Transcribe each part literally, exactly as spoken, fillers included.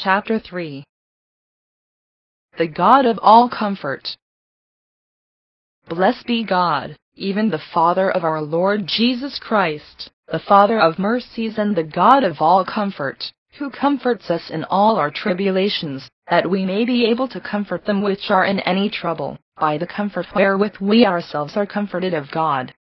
Chapter three. The God of all comfort. Blessed be God, even the Father of our Lord Jesus Christ, the Father of mercies and the God of all comfort, who comforts us in all our tribulations, that we may be able to comfort them which are in any trouble, by the comfort wherewith we ourselves are comforted of God.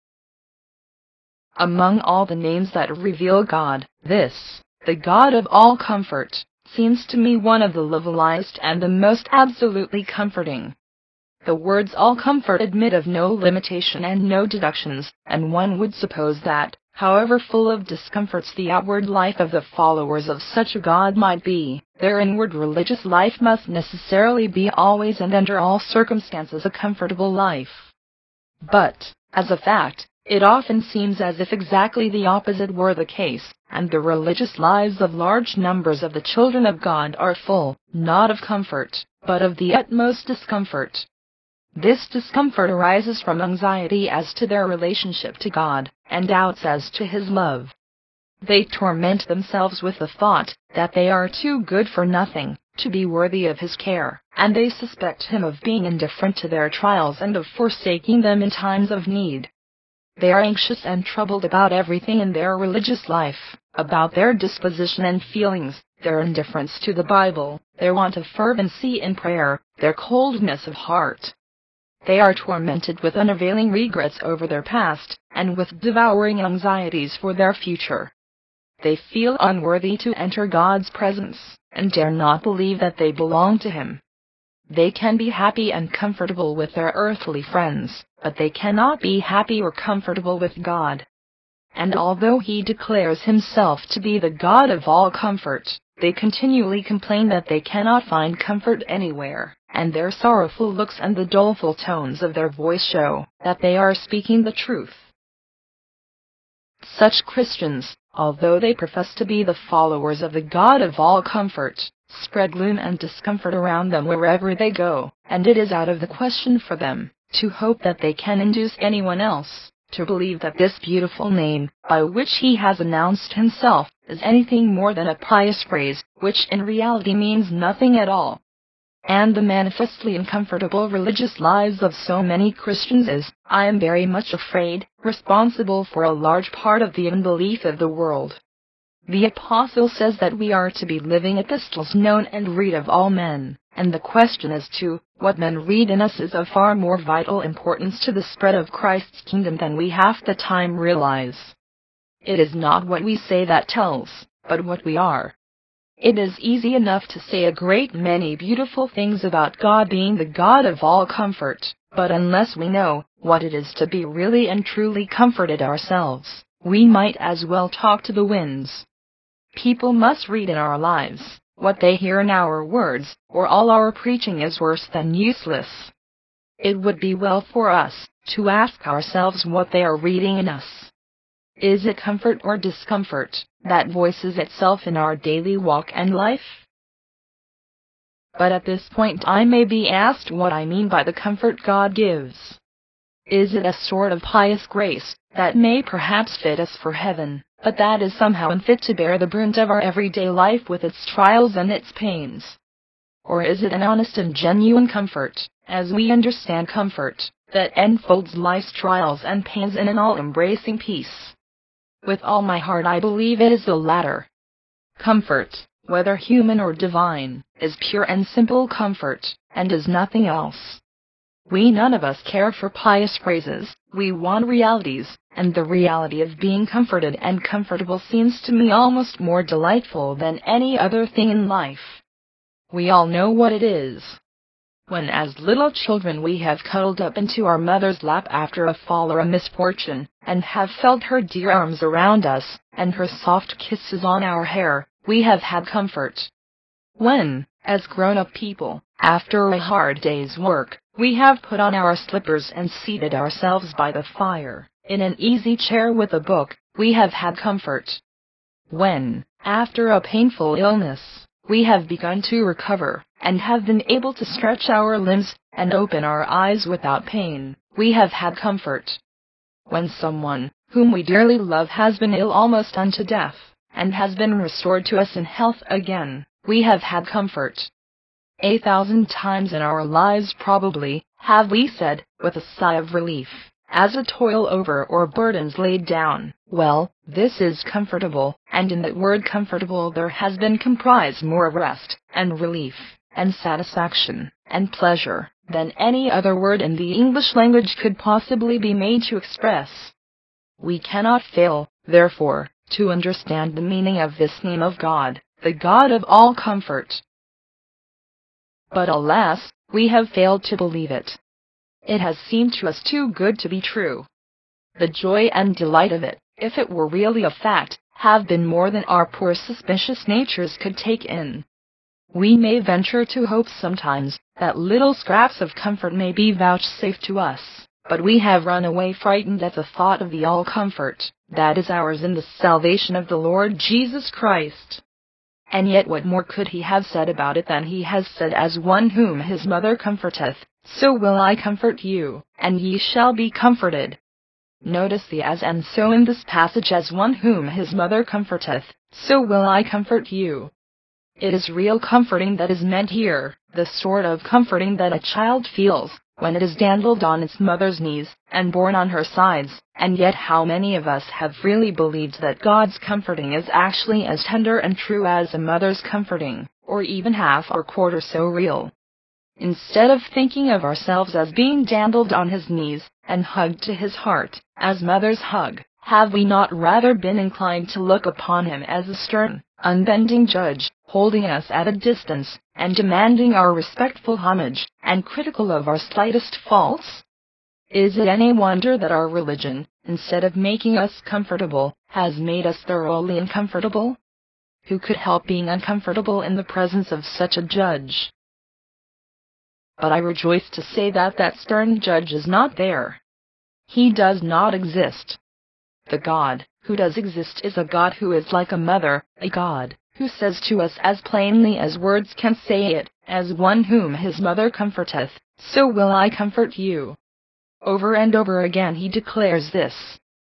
Among all the names that reveal God, this, the God of all comfort, seems to me one of the loveliest and the most absolutely comforting. The words all comfort admit of no limitation and no deductions, and one would suppose that, however full of discomforts the outward life of the followers of such a God might be, their inward religious life must necessarily be always and under all circumstances a comfortable life. But, as a fact, it often seems as if exactly the opposite were the case, and the religious lives of large numbers of the children of God are full, not of comfort, but of the utmost discomfort. This discomfort arises from anxiety as to their relationship to God, and doubts as to His love. They torment themselves with the thought that they are too good for nothing, to be worthy of His care, and they suspect Him of being indifferent to their trials and of forsaking them in times of need. They are anxious and troubled about everything in their religious life, about their disposition and feelings, their indifference to the Bible, their want of fervency in prayer, their coldness of heart. They are tormented with unavailing regrets over their past, and with devouring anxieties for their future. They feel unworthy to enter God's presence, and dare not believe that they belong to Him. They can be happy and comfortable with their earthly friends, but they cannot be happy or comfortable with God. And although He declares Himself to be the God of all comfort, they continually complain that they cannot find comfort anywhere, and their sorrowful looks and the doleful tones of their voice show that they are speaking the truth. Such Christians, although they profess to be the followers of the God of all comfort, spread gloom and discomfort around them wherever they go, and it is out of the question for them to hope that they can induce anyone else to believe that this beautiful name, by which He has announced Himself, is anything more than a pious phrase, which in reality means nothing at all. And the manifestly uncomfortable religious lives of so many Christians is, I am very much afraid, responsible for a large part of the unbelief of the world. The Apostle says that we are to be living epistles known and read of all men, and the question as to what men read in us is of far more vital importance to the spread of Christ's kingdom than we half the time realize. It is not what we say that tells, but what we are. It is easy enough to say a great many beautiful things about God being the God of all comfort, but unless we know what it is to be really and truly comforted ourselves, we might as well talk to the winds. People must read in our lives what they hear in our words, or all our preaching is worse than useless. It would be well for us to ask ourselves what they are reading in us. Is it comfort or discomfort that voices itself in our daily walk and life? But at this point I may be asked what I mean by the comfort God gives. Is it a sort of pious grace that may perhaps fit us for heaven, but that is somehow unfit to bear the brunt of our everyday life with its trials and its pains? Or is it an honest and genuine comfort, as we understand comfort, that enfolds life's trials and pains in an all-embracing peace? With all my heart I believe it is the latter. Comfort, whether human or divine, is pure and simple comfort, and is nothing else. We none of us care for pious phrases, we want realities, and the reality of being comforted and comfortable seems to me almost more delightful than any other thing in life. We all know what it is. When as little children we have cuddled up into our mother's lap after a fall or a misfortune, and have felt her dear arms around us, and her soft kisses on our hair, we have had comfort. When, as grown-up people, after a hard day's work, we have put on our slippers and seated ourselves by the fire, in an easy chair with a book, we have had comfort. When, after a painful illness, we have begun to recover, and have been able to stretch our limbs, and open our eyes without pain, we have had comfort. When someone, whom we dearly love has been ill almost unto death, and has been restored to us in health again, we have had comfort. A thousand times in our lives probably have we said, with a sigh of relief, as a toil over or burdens laid down, well, this is comfortable, and in that word comfortable there has been comprised more of rest, and relief, and satisfaction, and pleasure, than any other word in the English language could possibly be made to express. We cannot fail, therefore, to understand the meaning of this name of God, the God of all comfort. But alas, we have failed to believe it. It has seemed to us too good to be true. The joy and delight of it, if it were really a fact, have been more than our poor suspicious natures could take in. We may venture to hope sometimes that little scraps of comfort may be vouchsafed to us, but we have run away frightened at the thought of the all comfort that is ours in the salvation of the Lord Jesus Christ. And yet what more could he have said about it than he has said, as one whom his mother comforteth, so will I comfort you, and ye shall be comforted. Notice the as and so in this passage, as one whom his mother comforteth, so will I comfort you. It is real comforting that is meant here, the sort of comforting that a child feels when it is dandled on its mother's knees and borne on her sides. And yet how many of us have really believed that God's comforting is actually as tender and true as a mother's comforting, or even half or quarter so real? Instead of thinking of ourselves as being dandled on his knees and hugged to his heart, as mothers hug, have we not rather been inclined to look upon him as a stern, unbending judge, holding us at a distance, and demanding our respectful homage, and critical of our slightest faults? Is it any wonder that our religion, instead of making us comfortable, has made us thoroughly uncomfortable? Who could help being uncomfortable in the presence of such a judge? But I rejoice to say that that stern judge is not there. He does not exist. The God who does exist is a God who is like a mother, a God who says to us as plainly as words can say it, as one whom his mother comforteth, so will I comfort you. Over and over again he declares this.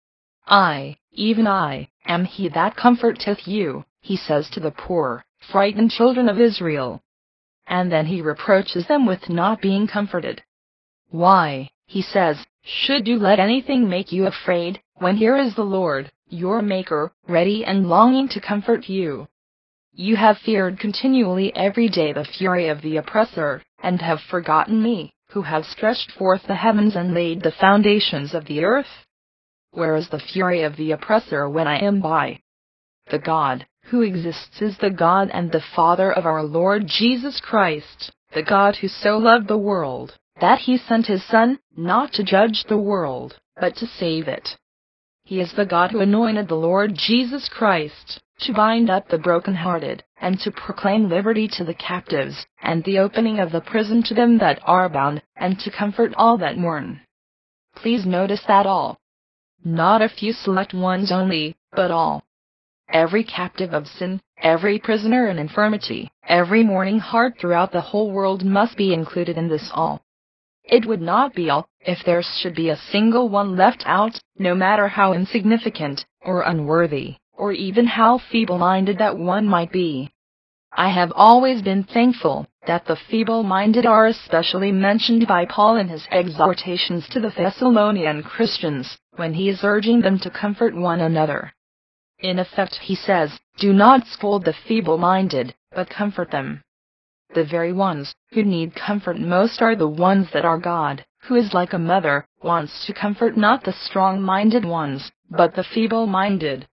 I, even I, am he that comforteth you, he says to the poor, frightened children of Israel. And then he reproaches them with not being comforted. Why, he says, should you let anything make you afraid, when here is the Lord, your Maker, ready and longing to comfort you? You have feared continually every day the fury of the oppressor, and have forgotten me, who have stretched forth the heavens and laid the foundations of the earth? Where is the fury of the oppressor when I am by? The God who exists is the God and the Father of our Lord Jesus Christ, the God who so loved the world, that he sent his Son, not to judge the world, but to save it. He is the God who anointed the Lord Jesus Christ to bind up the brokenhearted, and to proclaim liberty to the captives, and the opening of the prison to them that are bound, and to comfort all that mourn. Please notice that all. Not a few select ones only, but all. Every captive of sin, every prisoner in infirmity, every mourning heart throughout the whole world must be included in this all. It would not be all if there should be a single one left out, no matter how insignificant, or unworthy, or even how feeble-minded that one might be. I have always been thankful that the feeble-minded are especially mentioned by Paul in his exhortations to the Thessalonian Christians, when he is urging them to comfort one another. In effect, he says, do not scold the feeble-minded, but comfort them. The very ones who need comfort most are the ones that our God, who is like a mother, wants to comfort not the strong-minded ones, but the feeble-minded.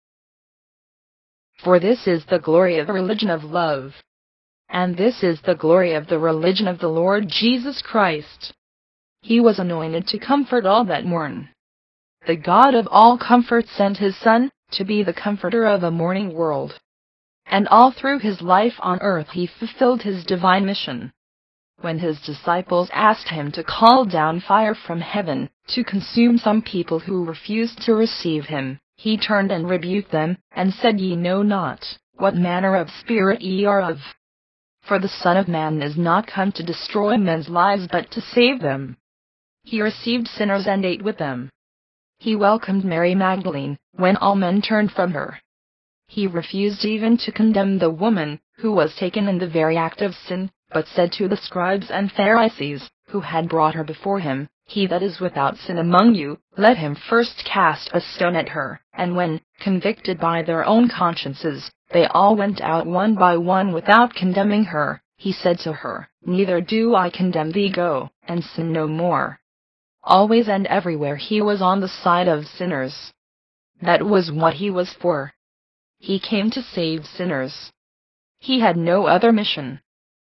For this is the glory of the religion of love. And this is the glory of the religion of the Lord Jesus Christ. He was anointed to comfort all that mourn. The God of all comfort sent his Son to be the comforter of a mourning world. And all through his life on earth he fulfilled his divine mission. When his disciples asked him to call down fire from heaven to consume some people who refused to receive him, he turned and rebuked them, and said, Ye know not what manner of spirit ye are of. For the Son of Man is not come to destroy men's lives but to save them. He received sinners and ate with them. He welcomed Mary Magdalene when all men turned from her. He refused even to condemn the woman, who was taken in the very act of sin, but said to the scribes and Pharisees, who had brought her before him, "He that is without sin among you, let him first cast a stone at her." And when, convicted by their own consciences, they all went out one by one without condemning her, he said to her, "Neither do I condemn thee, go, and sin no more." Always and everywhere he was on the side of sinners. That was what he was for. He came to save sinners. He had no other mission.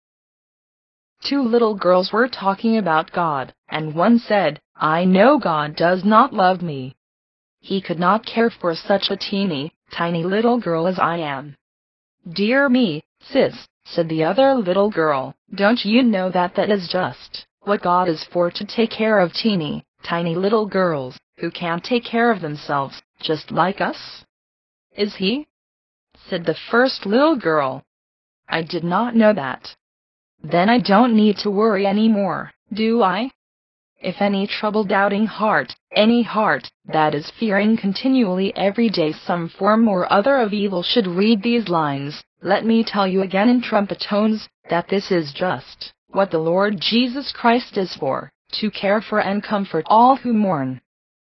Two little girls were talking about God, and one said, "I know God does not love me. He could not care for such a teeny, tiny little girl as I am." "Dear me, sis," said the other little girl, "don't you know that that is just what God is for, to take care of teeny, tiny little girls, who can't take care of themselves, just like us?" "Is he?" said the first little girl. "I did not know that. Then I don't need to worry any more, do I? If any troubled doubting heart, any heart that is fearing continually every day some form or other of evil, should read these lines, let me tell you again in trumpet tones, that this is just what the Lord Jesus Christ is for, to care for and comfort all who mourn.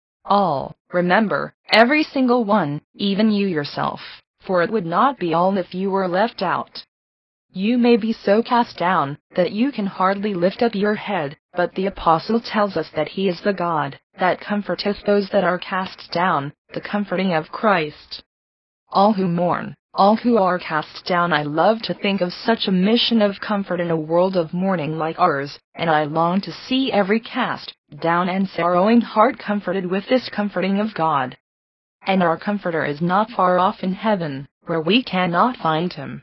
All, remember, every single one, even you yourself, for it would not be all if you were left out. You may be so cast down that you can hardly lift up your head, but the apostle tells us that he is the God that comforteth those that are cast down, the comforting of Christ. All who mourn, all who are cast down. I love to think of such a mission of comfort in a world of mourning like ours, and I long to see every cast down and sorrowing heart comforted with this comforting of God. And our Comforter is not far off in heaven, where we cannot find him.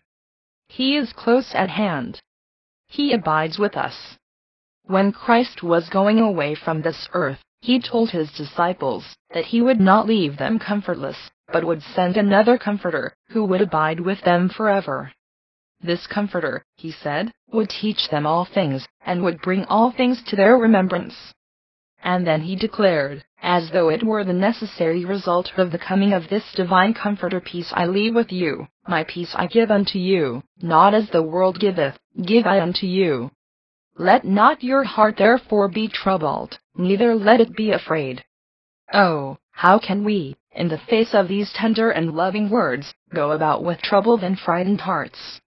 He is close at hand. He abides with us. When Christ was going away from this earth, he told his disciples that he would not leave them comfortless, but would send another Comforter, who would abide with them forever. This Comforter, he said, would teach them all things, and would bring all things to their remembrance. And then he declared, as though it were the necessary result of the coming of this divine Comforter, "Peace I leave with you, my peace I give unto you, not as the world giveth, give I unto you. Let not your heart therefore be troubled, neither let it be afraid." Oh, how can we, in the face of these tender and loving words, go about with troubled and frightened hearts?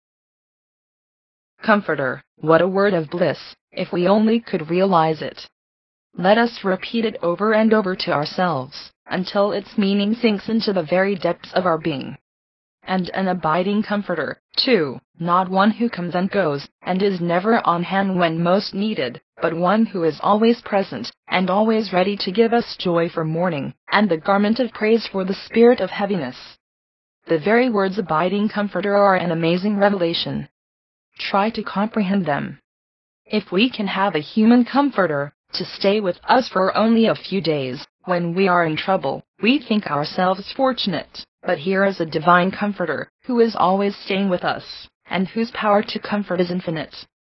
Comforter, what a word of bliss, if we only could realize it. Let us repeat it over and over to ourselves, until its meaning sinks into the very depths of our being. And an abiding Comforter, too, not one who comes and goes, and is never on hand when most needed, but one who is always present, and always ready to give us joy for mourning, and the garment of praise for the spirit of heaviness. The very words abiding Comforter are an amazing revelation. Try to comprehend them. If we can have a human Comforter to stay with us for only a few days, when we are in trouble, we think ourselves fortunate. But here is a divine Comforter, who is always staying with us, and whose power to comfort is infinite.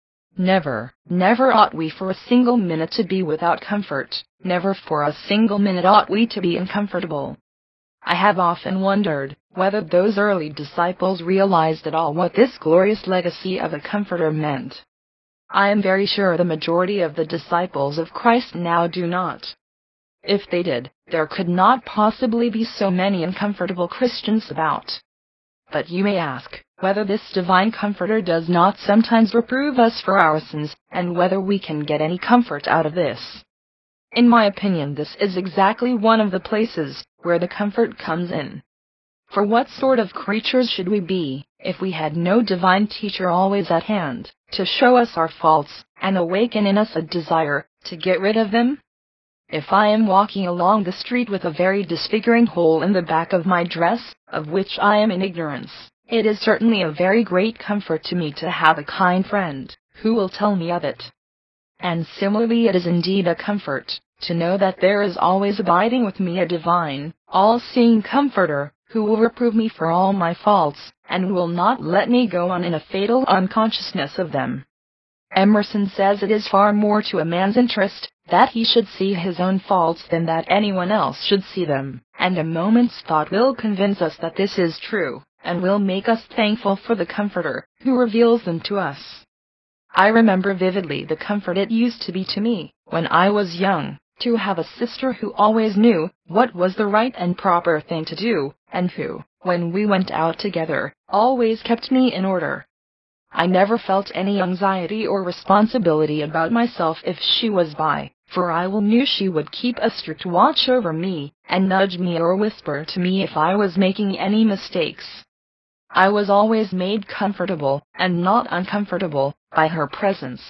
Never, never ought we for a single minute to be without comfort, never for a single minute ought we to be uncomfortable. I have often wondered whether those early disciples realized at all what this glorious legacy of a Comforter meant. I am very sure the majority of the disciples of Christ now do not. If they did, there could not possibly be so many uncomfortable Christians about. But you may ask whether this divine Comforter does not sometimes reprove us for our sins, and whether we can get any comfort out of this. In my opinion, this is exactly one of the places where the comfort comes in. For what sort of creatures should we be, if we had no divine teacher always at hand, to show us our faults, and awaken in us a desire to get rid of them? If I am walking along the street with a very disfiguring hole in the back of my dress, of which I am in ignorance, it is certainly a very great comfort to me to have a kind friend, who will tell me of it. And similarly it is indeed a comfort, to know that there is always abiding with me a divine, all-seeing Comforter, who will reprove me for all my faults, and will not let me go on in a fatal unconsciousness of them. Emerson says it is far more to a man's interest that he should see his own faults than that anyone else should see them, and a moment's thought will convince us that this is true, and will make us thankful for the Comforter, who reveals them to us. I remember vividly the comfort it used to be to me, when I was young, to have a sister who always knew what was the right and proper thing to do, and who, when we went out together, always kept me in order. I never felt any anxiety or responsibility about myself if she was by, for I well knew she would keep a strict watch over me, and nudge me or whisper to me if I was making any mistakes. I was always made comfortable, and not uncomfortable, by her presence.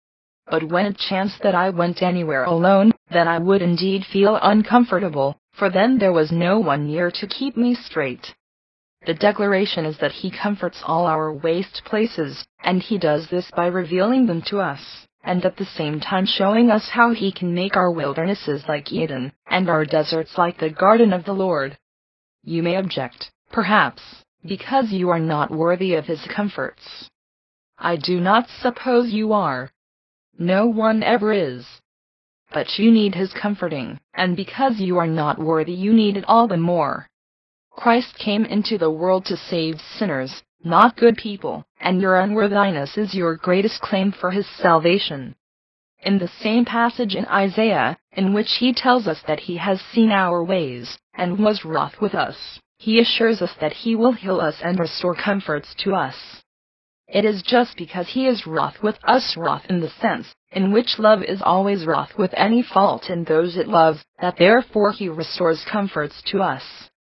But when it chanced that I went anywhere alone, then I would indeed feel uncomfortable, for then there was no one near to keep me straight. The declaration is that He comforts all our waste places, and He does this by revealing them to us, and at the same time showing us how He can make our wildernesses like Eden, and our deserts like the garden of the Lord. You may object, perhaps, because you are not worthy of His comforts. I do not suppose you are. No one ever is. But you need His comforting, and because you are not worthy you need it all the more. Christ came into the world to save sinners, not good people, and your unworthiness is your greatest claim for His salvation. In the same passage in Isaiah, in which He tells us that He has seen our ways, and was wroth with us, He assures us that He will heal us and restore comforts to us. It is just because He is wroth with us, wroth in the sense in which love is always wroth with any fault in those it loves, that therefore He restores comforts to us.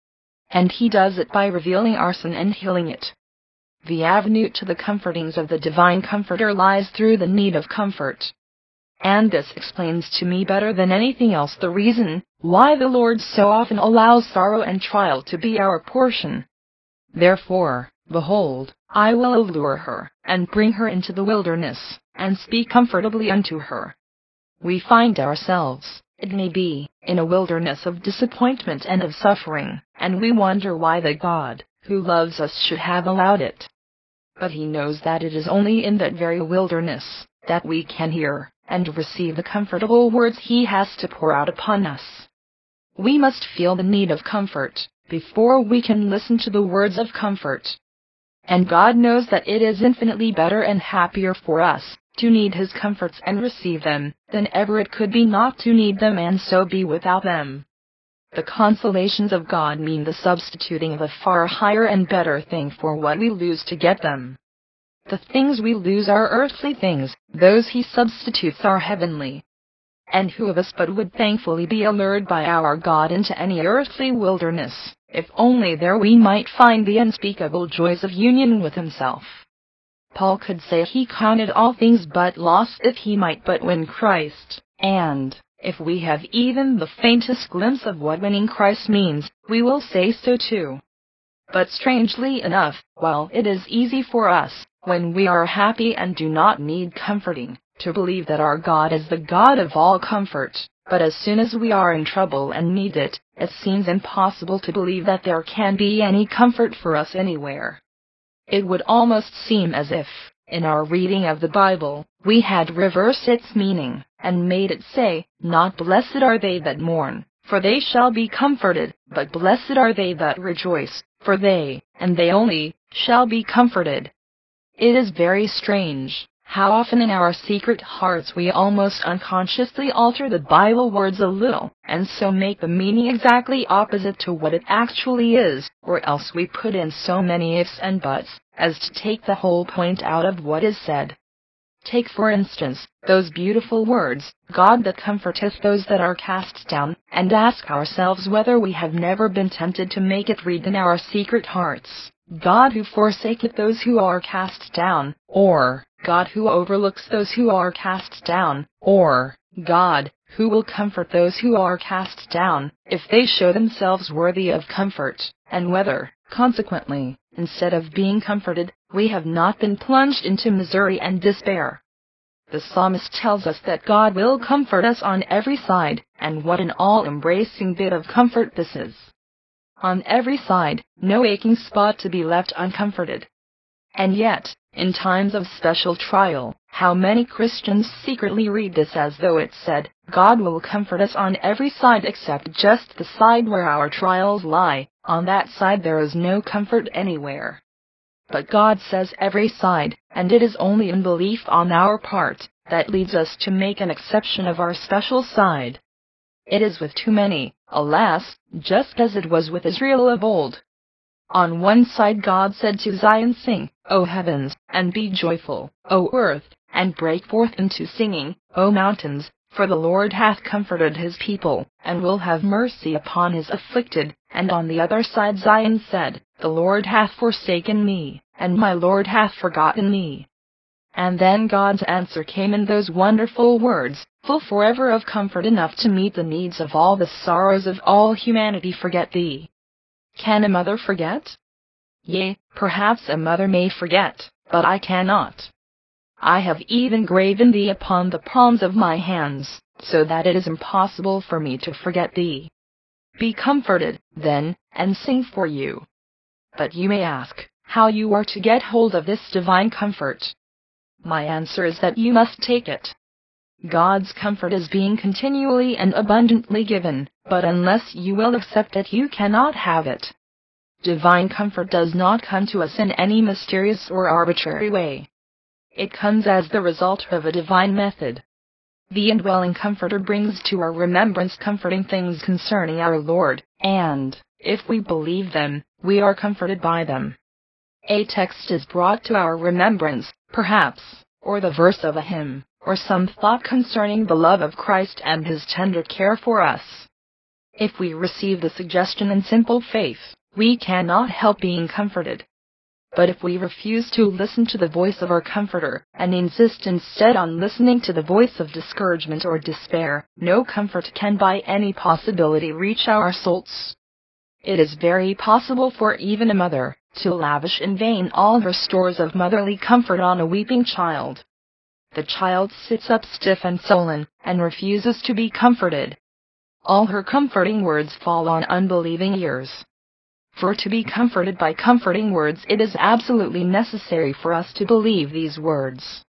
And He does it by revealing our sin and healing it. The avenue to the comfortings of the Divine Comforter lies through the need of comfort. And this explains to me better than anything else the reason why the Lord so often allows sorrow and trial to be our portion. Therefore, behold, I will allure her, and bring her into the wilderness, and speak comfortably unto her. We find ourselves, it may be, in a wilderness of disappointment and of suffering, and we wonder why the God, who loves us, should have allowed it. But He knows that it is only in that very wilderness that we can hear and receive the comfortable words He has to pour out upon us. We must feel the need of comfort before we can listen to the words of comfort. And God knows that it is infinitely better and happier for us to need His comforts and receive them, than ever it could be not to need them and so be without them. The consolations of God mean the substituting of a far higher and better thing for what we lose to get them. The things we lose are earthly things, those He substitutes are heavenly. And who of us but would thankfully be allured by our God into any earthly wilderness, if only there we might find the unspeakable joys of union with Himself? Paul could say he counted all things but loss if he might but win Christ, and, if we have even the faintest glimpse of what winning Christ means, we will say so too. But strangely enough, while it is easy for us, when we are happy and do not need comforting, to believe that our God is the God of all comfort, but as soon as we are in trouble and need it, it seems impossible to believe that there can be any comfort for us anywhere. It would almost seem as if, in our reading of the Bible, we had reversed its meaning, and made it say, not blessed are they that mourn, for they shall be comforted, but blessed are they that rejoice, for they, and they only, shall be comforted. It is very strange how often in our secret hearts we almost unconsciously alter the Bible words a little, and so make the meaning exactly opposite to what it actually is, or else we put in so many ifs and buts, as to take the whole point out of what is said. Take for instance, those beautiful words, God that comforteth those that are cast down, and ask ourselves whether we have never been tempted to make it read in our secret hearts, God who forsaketh those who are cast down, or, God who overlooks those who are cast down, or, God, who will comfort those who are cast down, if they show themselves worthy of comfort, and whether, consequently, instead of being comforted, we have not been plunged into misery and despair. The psalmist tells us that God will comfort us on every side, and what an all-embracing bit of comfort this is. On every side, no aching spot to be left uncomforted. And yet, in times of special trial, how many Christians secretly read this as though it said, God will comfort us on every side except just the side where our trials lie, On that side there is no comfort anywhere. But God says every side, and it is only unbelief on our part that leads us to make an exception of our special side. It is with too many, alas, just as it was with Israel of old. On one side God said to Zion, "Sing, O heavens, and be joyful, O earth, and break forth into singing, O mountains, for the Lord hath comforted his people, and will have mercy upon his afflicted." And on the other side Zion said, "The Lord hath forsaken me, and my Lord hath forgotten me." And then God's answer came in those wonderful words, full forever of comfort enough to meet the needs of all the sorrows of all humanity. "Forget thee." Can a mother forget? Yea, perhaps a mother may forget, but I cannot. I have even graven thee upon the palms of my hands, so that it is impossible for me to forget thee. Be comforted, then, and sing for you. But you may ask, how you are to get hold of this divine comfort. My answer is that you must take it. God's comfort is being continually and abundantly given, but unless you will accept it you cannot have it. Divine comfort does not come to us in any mysterious or arbitrary way. It comes as the result of a divine method. The indwelling Comforter brings to our remembrance comforting things concerning our Lord, and, if we believe them, we are comforted by them. A text is brought to our remembrance, perhaps, or the verse of a hymn, or some thought concerning the love of Christ and his tender care for us. If we receive the suggestion in simple faith, we cannot help being comforted. But if we refuse to listen to the voice of our Comforter, and insist instead on listening to the voice of discouragement or despair, no comfort can by any possibility reach our souls. It is very possible for even a mother to lavish in vain all her stores of motherly comfort on a weeping child. The child sits up stiff and sullen, and refuses to be comforted. All her comforting words fall on unbelieving ears. For to be comforted by comforting words, it is absolutely necessary for us to believe these words.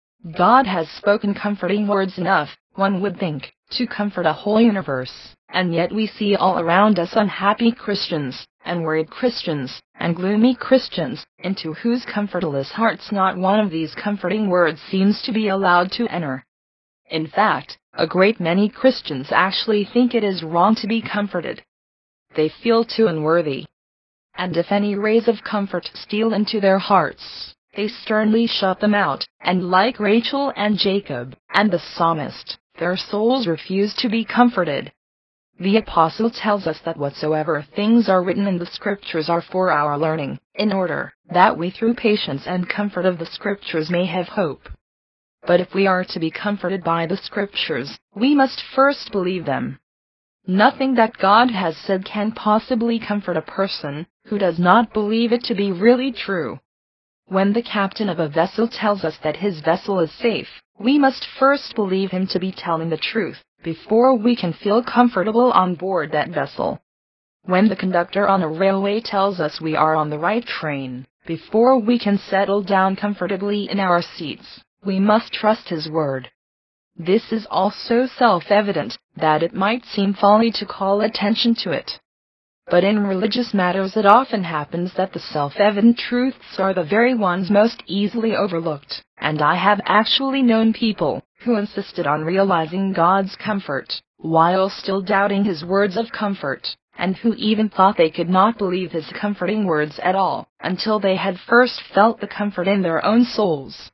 God has spoken comforting words enough, one would think, to comfort a whole universe, and yet we see all around us unhappy Christians, and worried Christians, and gloomy Christians, into whose comfortless hearts not one of these comforting words seems to be allowed to enter. In fact, a great many Christians actually think it is wrong to be comforted. They feel too unworthy. And if any rays of comfort steal into their hearts, they sternly shut them out, and like Rachel and Jacob, and the psalmist, their souls refuse to be comforted. The apostle tells us that whatsoever things are written in the Scriptures are for our learning, in order that we through patience and comfort of the Scriptures may have hope. But if we are to be comforted by the Scriptures, we must first believe them. Nothing that God has said can possibly comfort a person who does not believe it to be really true. When the captain of a vessel tells us that his vessel is safe, we must first believe him to be telling the truth, before we can feel comfortable on board that vessel. When the conductor on a railway tells us we are on the right train, before we can settle down comfortably in our seats, we must trust his word. This is also self-evident, that it might seem folly to call attention to it. But in religious matters it often happens that the self-evident truths are the very ones most easily overlooked, and I have actually known people who insisted on realizing God's comfort, while still doubting his words of comfort, and who even thought they could not believe his comforting words at all, until they had first felt the comfort in their own souls.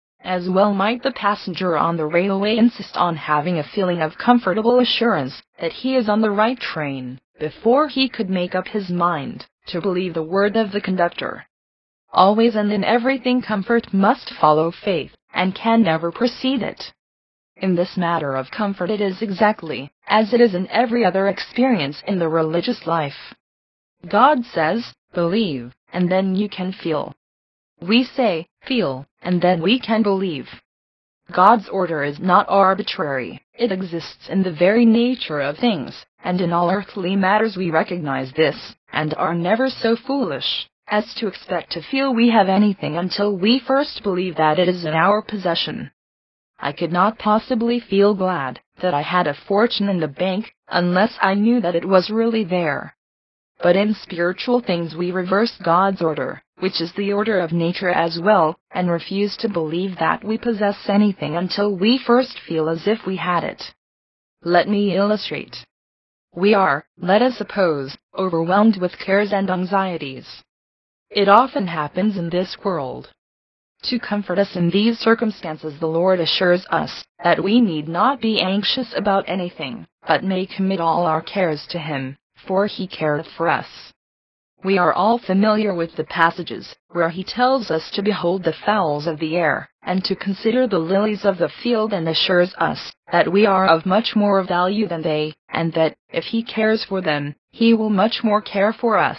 As well might the passenger on the railway insist on having a feeling of comfortable assurance that he is on the right train, before he could make up his mind to believe the word of the conductor. Always and in everything comfort must follow faith, and can never precede it. In this matter of comfort it is exactly as it is in every other experience in the religious life. God says, believe, and then you can feel. We say, feel, and then we can believe. God's order is not arbitrary, it exists in the very nature of things, and in all earthly matters we recognize this, and are never so foolish as to expect to feel we have anything until we first believe that it is in our possession. I could not possibly feel glad that I had a fortune in the bank unless I knew that it was really there. But in spiritual things we reverse God's order, which is the order of nature as well, and refuse to believe that we possess anything until we first feel as if we had it. Let me illustrate. We are, let us suppose, overwhelmed with cares and anxieties. It often happens in this world. To comfort us in these circumstances, the Lord assures us that we need not be anxious about anything, but may commit all our cares to Him, for He careth for us. We are all familiar with the passages where He tells us to behold the fowls of the air, and to consider the lilies of the field, and assures us that we are of much more value than they, and that, if He cares for them, He will much more care for us.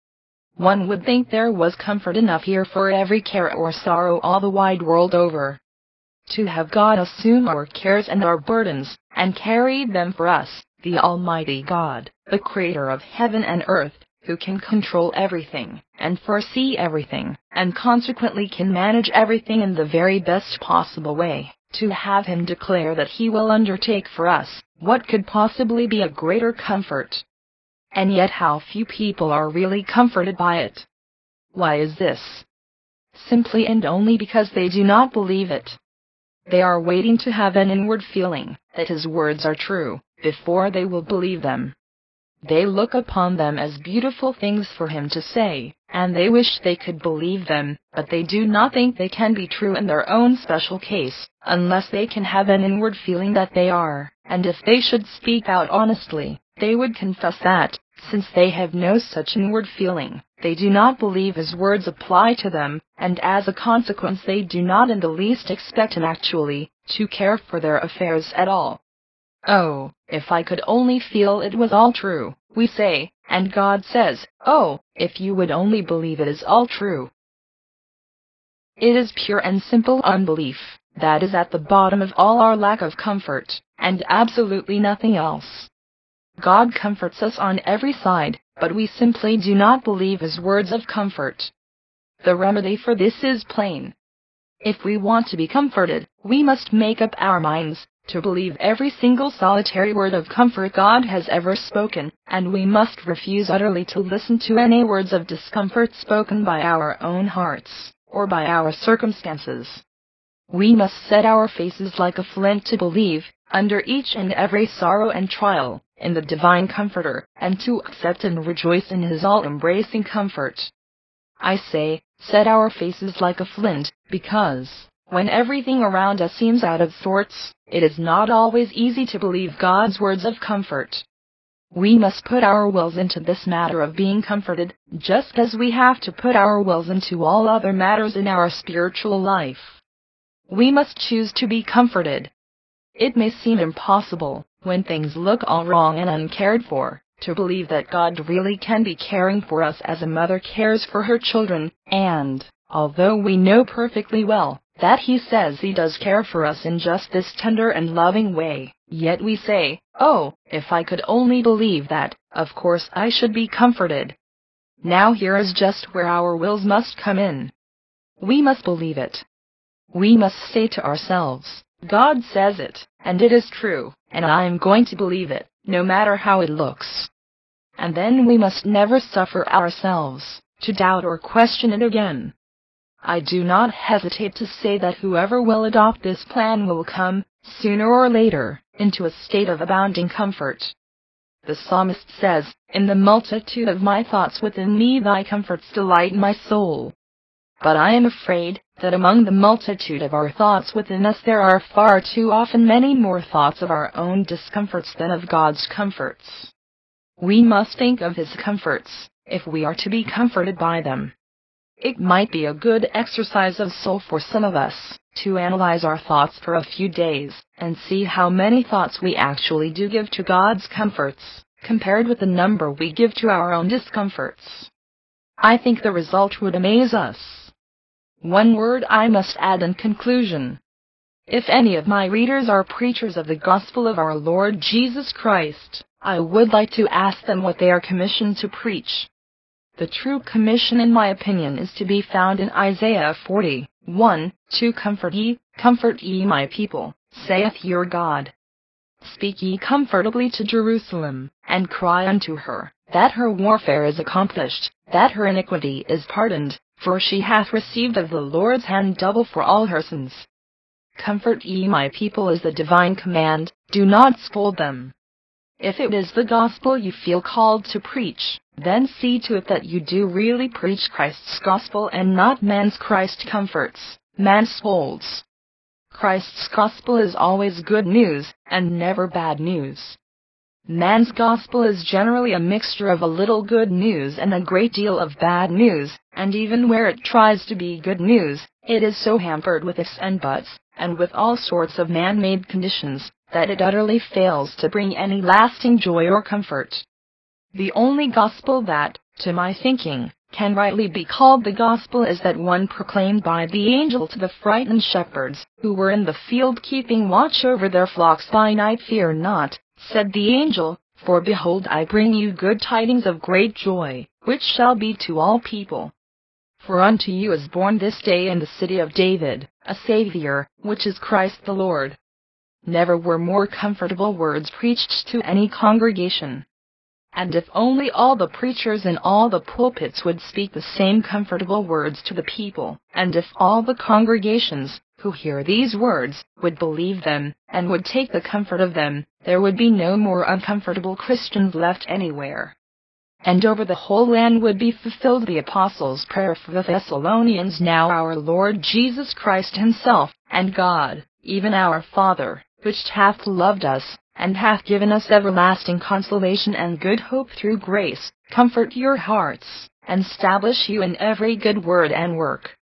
One would think there was comfort enough here for every care or sorrow all the wide world over. To have God assume our cares and our burdens, and carry them for us, the Almighty God, the Creator of heaven and earth, who can control everything, and foresee everything, and consequently can manage everything in the very best possible way, to have Him declare that He will undertake for us, what could possibly be a greater comfort? And yet how few people are really comforted by it. Why is this? Simply and only because they do not believe it. They are waiting to have an inward feeling that His words are true, before they will believe them. They look upon them as beautiful things for Him to say, and they wish they could believe them, but they do not think they can be true in their own special case, unless they can have an inward feeling that they are, and if they should speak out honestly, they would confess that, since they have no such inward feeling, they do not believe His words apply to them, and as a consequence they do not in the least expect Him actually to care for their affairs at all. Oh, if I could only feel it was all true, we say, and God says, oh, if you would only believe it is all true. It is pure and simple unbelief that is at the bottom of all our lack of comfort, and absolutely nothing else. God comforts us on every side, but we simply do not believe His words of comfort. The remedy for this is plain. If we want to be comforted, we must make up our minds to believe every single solitary word of comfort God has ever spoken, and we must refuse utterly to listen to any words of discomfort spoken by our own hearts, or by our circumstances. We must set our faces like a flint to believe, under each and every sorrow and trial, in the divine Comforter, and to accept and rejoice in His all-embracing comfort. I say, set our faces like a flint, because, when everything around us seems out of sorts, it is not always easy to believe God's words of comfort. We must put our wills into this matter of being comforted, just as we have to put our wills into all other matters in our spiritual life. We must choose to be comforted. It may seem impossible, when things look all wrong and uncared for, to believe that God really can be caring for us as a mother cares for her children, and, although we know perfectly well that He says He does care for us in just this tender and loving way, yet we say, oh, if I could only believe that, of course I should be comforted. Now here is just where our wills must come in. We must believe it. We must say to ourselves, God says it, and it is true, and I am going to believe it, no matter how it looks. And then we must never suffer ourselves to doubt or question it again. I do not hesitate to say that whoever will adopt this plan will come, sooner or later, into a state of abounding comfort. The psalmist says, in the multitude of my thoughts within me Thy comforts delight my soul. But I am afraid that among the multitude of our thoughts within us there are far too often many more thoughts of our own discomforts than of God's comforts. We must think of His comforts, if we are to be comforted by them. It might be a good exercise of soul for some of us to analyze our thoughts for a few days, and see how many thoughts we actually do give to God's comforts, compared with the number we give to our own discomforts. I think the result would amaze us. One word I must add in conclusion. If any of my readers are preachers of the gospel of our Lord Jesus Christ, I would like to ask them what they are commissioned to preach. The true commission, in my opinion, is to be found in Isaiah forty, one, to comfort ye, comfort ye my people, saith your God. Speak ye comfortably to Jerusalem, and cry unto her, that her warfare is accomplished, that her iniquity is pardoned, for she hath received of the Lord's hand double for all her sins. Comfort ye my people is the divine command, do not scold them. If it is the gospel you feel called to preach, then see to it that you do really preach Christ's gospel and not man's Christ comforts, man's scolds. Christ's gospel is always good news, and never bad news. Man's gospel is generally a mixture of a little good news and a great deal of bad news, and even where it tries to be good news, it is so hampered with ifs and buts, and with all sorts of man-made conditions, that it utterly fails to bring any lasting joy or comfort. The only gospel that, to my thinking, can rightly be called the gospel is that one proclaimed by the angel to the frightened shepherds, who were in the field keeping watch over their flocks by night. Fear not, said the angel, for behold I bring you good tidings of great joy, which shall be to all people. For unto you is born this day in the city of David, a Saviour, which is Christ the Lord. Never were more comfortable words preached to any congregation. And if only all the preachers in all the pulpits would speak the same comfortable words to the people, and if all the congregations, who hear these words, would believe them, and would take the comfort of them, there would be no more uncomfortable Christians left anywhere. And over the whole land would be fulfilled the Apostles' prayer for the Thessalonians. Now our Lord Jesus Christ himself, and God, even our Father, which hath loved us, and hath given us everlasting consolation and good hope through grace, comfort your hearts, and establish you in every good word and work,